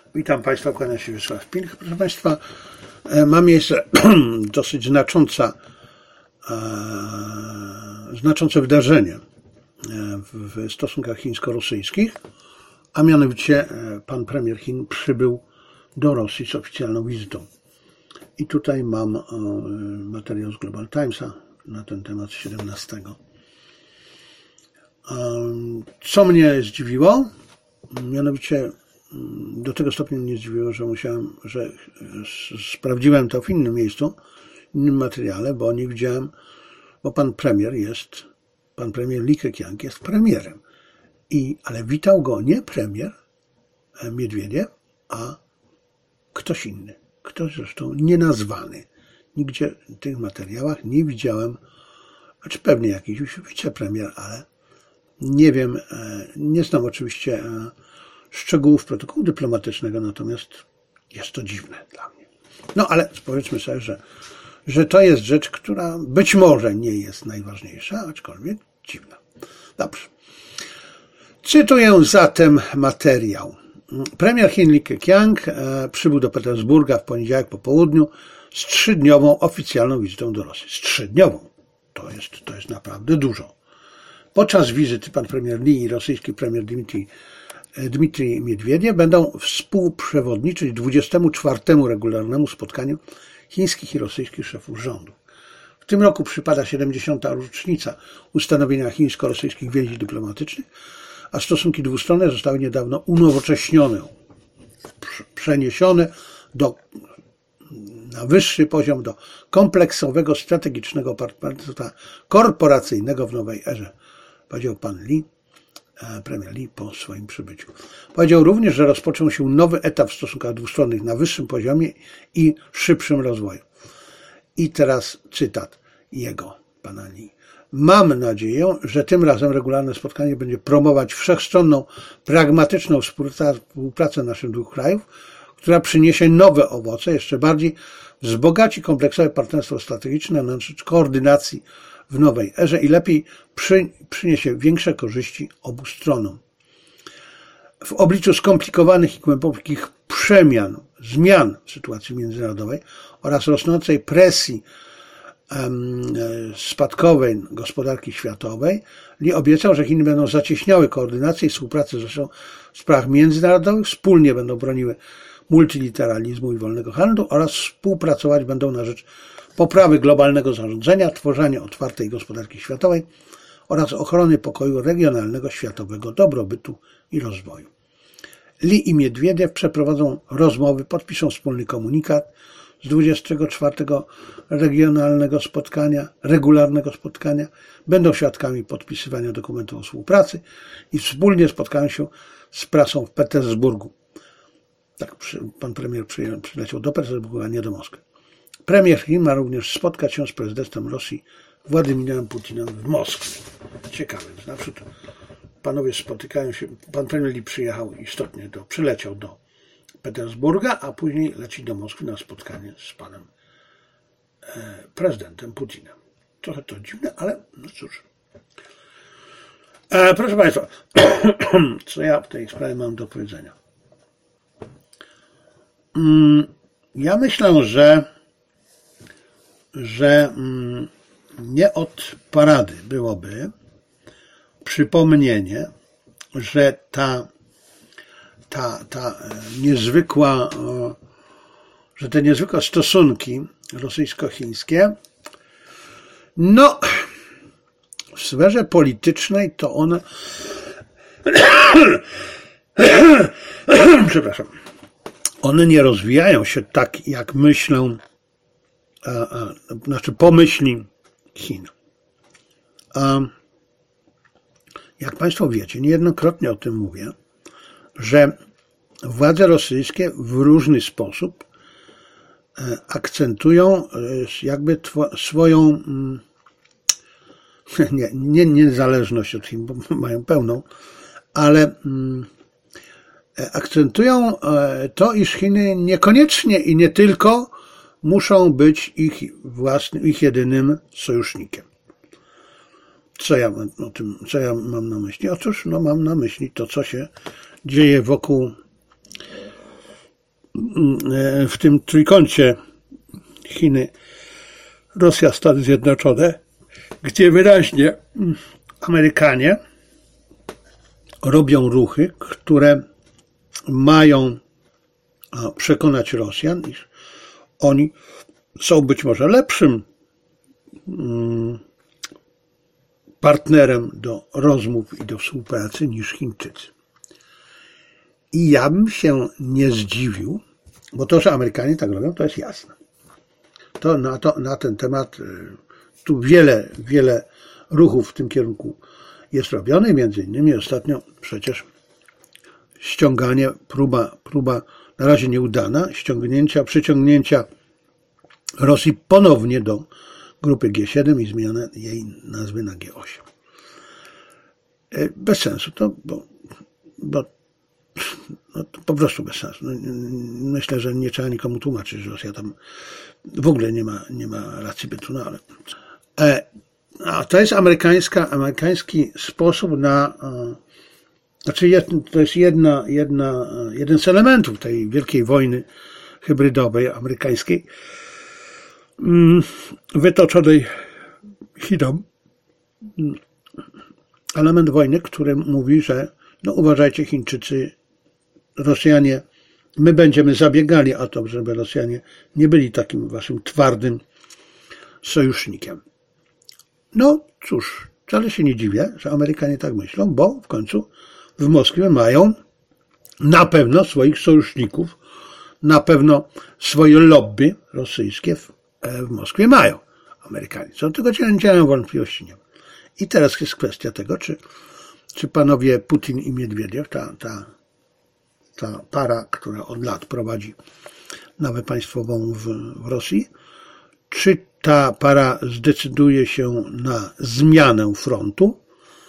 Witam Państwa, kłania się Wiesław Pilch. Proszę Państwa, ma miejsce dosyć znaczące wydarzenie w stosunkach chińsko-rosyjskich, a mianowicie pan premier Chin przybył do Rosji z oficjalną wizytą. I tutaj mam materiał z Global Timesa na ten temat 17. Co mnie zdziwiło? Mianowicie do tego stopnia mnie zdziwiło, że sprawdziłem to w innym miejscu, w innym materiale, bo nie widziałem, bo pan premier Li Keqiang jest premierem. Ale witał go nie premier Miedwiediew, a ktoś inny. Ktoś zresztą nienazwany. Nigdzie w tych materiałach nie widziałem, znaczy pewnie jakiś wicepremier, ale nie wiem, nie znam oczywiście szczegółów protokołu dyplomatycznego, natomiast jest to dziwne dla mnie. No ale powiedzmy sobie, że to jest rzecz, która być może nie jest najważniejsza, aczkolwiek dziwna. Dobrze. Cytuję zatem materiał. Premier Chin Li Keqiang przybył do Petersburga w poniedziałek po południu z 3-dniową oficjalną wizytą do Rosji. Z 3-dniową. To jest naprawdę dużo. Podczas wizyty pan premier Li i rosyjski premier Dmitrij Miedwiediew będą współprzewodniczyć 24. regularnemu spotkaniu chińskich i rosyjskich szefów rządu. W tym roku przypada 70. rocznica ustanowienia chińsko-rosyjskich więzi dyplomatycznych, a stosunki dwustronne zostały niedawno unowocześnione, przeniesione na wyższy poziom do kompleksowego, strategicznego partnerstwa korporacyjnego w nowej erze, powiedział pan Li, premier Li po swoim przybyciu. Powiedział również, że rozpoczął się nowy etap w stosunkach dwustronnych na wyższym poziomie i szybszym rozwoju. I teraz cytat pana Li. Mam nadzieję, że tym razem regularne spotkanie będzie promować wszechstronną, pragmatyczną współpracę naszych dwóch krajów, która przyniesie nowe owoce, jeszcze bardziej wzbogaci kompleksowe partnerstwo strategiczne na rzecz koordynacji w nowej erze i lepiej przyniesie większe korzyści obu stronom. W obliczu skomplikowanych i głębokich zmian w sytuacji międzynarodowej oraz rosnącej presji spadkowej gospodarki światowej, Li obiecał, że Chiny będą zacieśniały koordynację i współpracę z Rosją w sprawach międzynarodowych, wspólnie będą broniły multilateralizmu i wolnego handlu oraz współpracować będą na rzecz poprawy globalnego zarządzania, tworzenia otwartej gospodarki światowej oraz ochrony pokoju regionalnego, światowego dobrobytu i rozwoju. Li i Miedwiediew przeprowadzą rozmowy, podpiszą wspólny komunikat z 24. regularnego spotkania, będą świadkami podpisywania dokumentów o współpracy i wspólnie spotkają się z prasą w Petersburgu. Tak, pan premier przyleciał do Petersburga, a nie do Moskwy. Premier Chin ma również spotkać się z prezydentem Rosji Władimirem Putinem w Moskwie. Ciekawe, naprzód panowie spotykają się, pan premier Li przyleciał do Petersburga, a później leci do Moskwy na spotkanie z panem prezydentem Putinem. Trochę to dziwne, ale no cóż. Proszę Państwa, co ja w tej sprawie mam do powiedzenia? Ja myślę, że nie od parady byłoby przypomnienie, że te niezwykłe stosunki rosyjsko-chińskie, no w sferze politycznej to one one nie rozwijają się tak, jak myślę, pomyśli Chin. Jak Państwo wiecie, niejednokrotnie o tym mówię, że władze rosyjskie w różny sposób akcentują jakby swoją niezależność od Chin, bo mają pełną, ale akcentują to, iż Chiny niekoniecznie i nie tylko muszą być ich jedynym sojusznikiem. Co ja mam na myśli? Otóż mam na myśli to, co się dzieje wokół w tym trójkącie Chiny, Rosja, Stany Zjednoczone, gdzie wyraźnie Amerykanie robią ruchy, które mają przekonać Rosjan, iż oni są być może lepszym partnerem do rozmów i do współpracy niż Chińczycy. I ja bym się nie zdziwił, bo to, że Amerykanie tak robią, to jest jasne. Na ten temat tu wiele ruchów w tym kierunku jest robione, między innymi ostatnio przecież ściąganie, próba na razie nieudana, przyciągnięcia Rosji ponownie do grupy G7 i zmiany jej nazwy na G8. Bez sensu to, bo to po prostu bez sensu. Myślę, że nie trzeba nikomu tłumaczyć, że Rosja tam w ogóle nie ma racji bytu, no ale to jest amerykański sposób na, to jest jeden z elementów tej wielkiej wojny hybrydowej amerykańskiej, wytoczonej Chinom. Element wojny, który mówi, że no uważajcie Chińczycy, Rosjanie, my będziemy zabiegali o to, żeby Rosjanie nie byli takim waszym twardym sojusznikiem. No cóż, wcale się nie dziwię, że Amerykanie tak myślą, bo w końcu w Moskwie mają na pewno swoich sojuszników, na pewno swoje lobby rosyjskie w Moskwie mają Amerykanie. Co do tego działają wątpliwości nie ma. I teraz jest kwestia tego, czy panowie Putin i Miedwiediew, ta para, która od lat prowadzi nawę państwową w Rosji, czy ta para zdecyduje się na zmianę frontu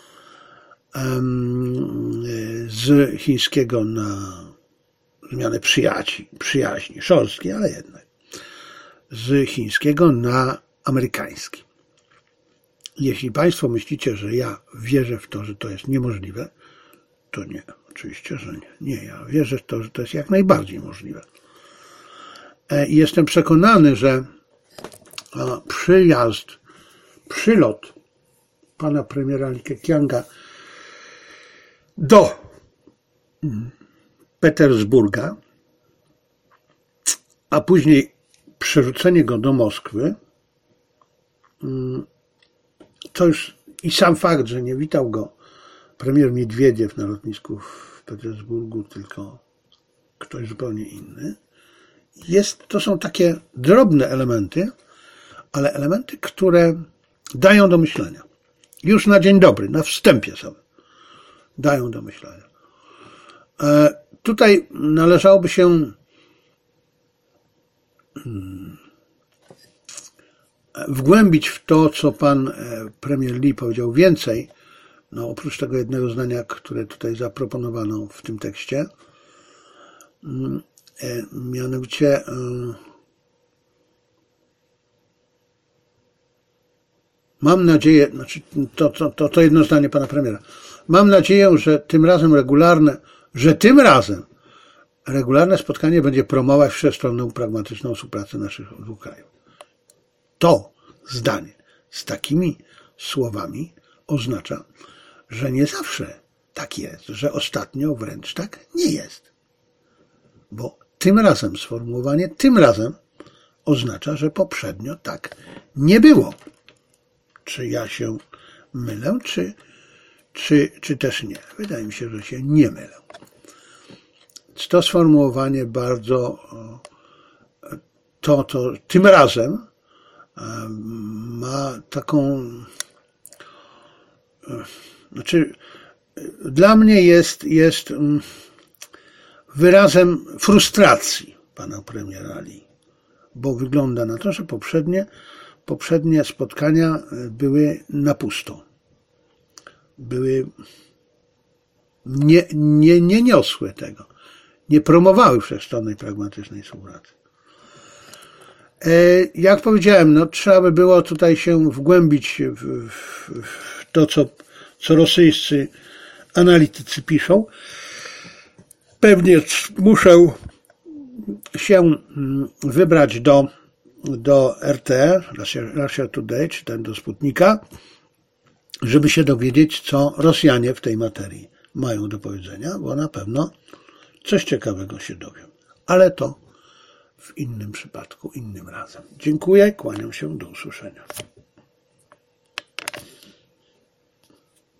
z chińskiego na zmianę przyjaźni, szorstkiej, ale jednak z chińskiego na amerykański. Jeśli państwo myślicie, że ja wierzę w to, że to jest niemożliwe, to nie, oczywiście, że nie. Nie, ja wierzę w to, że to jest jak najbardziej możliwe. I jestem przekonany, że przylot pana premiera Li Keqianga do Petersburga, a później przerzucenie go do Moskwy, to już i sam fakt, że nie witał go premier Miedwiediew na lotnisku w Petersburgu, tylko ktoś zupełnie inny, to są takie drobne elementy, ale elementy, które dają do myślenia. Już na dzień dobry, na wstępie sobie dają do myślenia. Tutaj należałoby się wgłębić w to, co pan premier Lee powiedział więcej, no oprócz tego jednego zdania, które tutaj zaproponowano w tym tekście, mianowicie mam nadzieję, znaczy to jedno zdanie pana premiera, mam nadzieję, że tym razem regularne spotkanie będzie promować wszechstronną, pragmatyczną współpracę naszych dwóch krajów. To zdanie z takimi słowami oznacza, że nie zawsze tak jest, że ostatnio wręcz tak nie jest. Bo sformułowanie tym razem oznacza, że poprzednio tak nie było. Czy ja się mylę, czy też nie? Wydaje mi się, że się nie mylę. To sformułowanie bardzo tym razem ma taką, znaczy dla mnie jest wyrazem frustracji pana premiera Lee, bo wygląda na to, że poprzednie spotkania były na pusto. Nie niosły tego. Nie promowały wszechstronnej, pragmatycznej współpracy. Jak powiedziałem, trzeba by było tutaj się wgłębić w to, co rosyjscy analitycy piszą. Pewnie muszę się wybrać do RT, Russia Today, czy do Sputnika, żeby się dowiedzieć, co Rosjanie w tej materii mają do powiedzenia, bo na pewno coś ciekawego się dowiem. Ale to w innym przypadku, innym razem. Dziękuję, kłaniam się, do usłyszenia.